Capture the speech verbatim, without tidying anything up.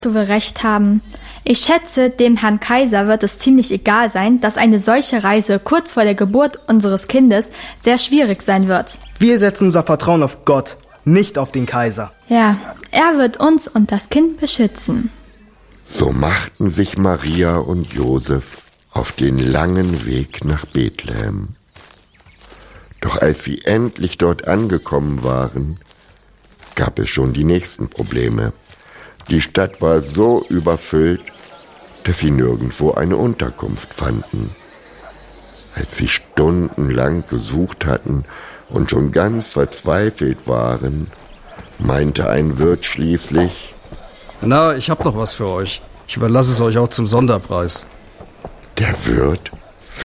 Du wirst recht haben. Ich schätze, dem Herrn Kaiser wird es ziemlich egal sein, dass eine solche Reise kurz vor der Geburt unseres Kindes sehr schwierig sein wird. Wir setzen unser Vertrauen auf Gott, nicht auf den Kaiser. Ja, er wird uns und das Kind beschützen. So machten sich Maria und Josef auf den langen Weg nach Bethlehem. Doch als sie endlich dort angekommen waren, gab es schon die nächsten Probleme. Die Stadt war so überfüllt, dass sie nirgendwo eine Unterkunft fanden. Als sie stundenlang gesucht hatten und schon ganz verzweifelt waren, meinte ein Wirt schließlich: Na, ich hab doch was für euch. Ich überlasse es euch auch zum Sonderpreis. Der Wirt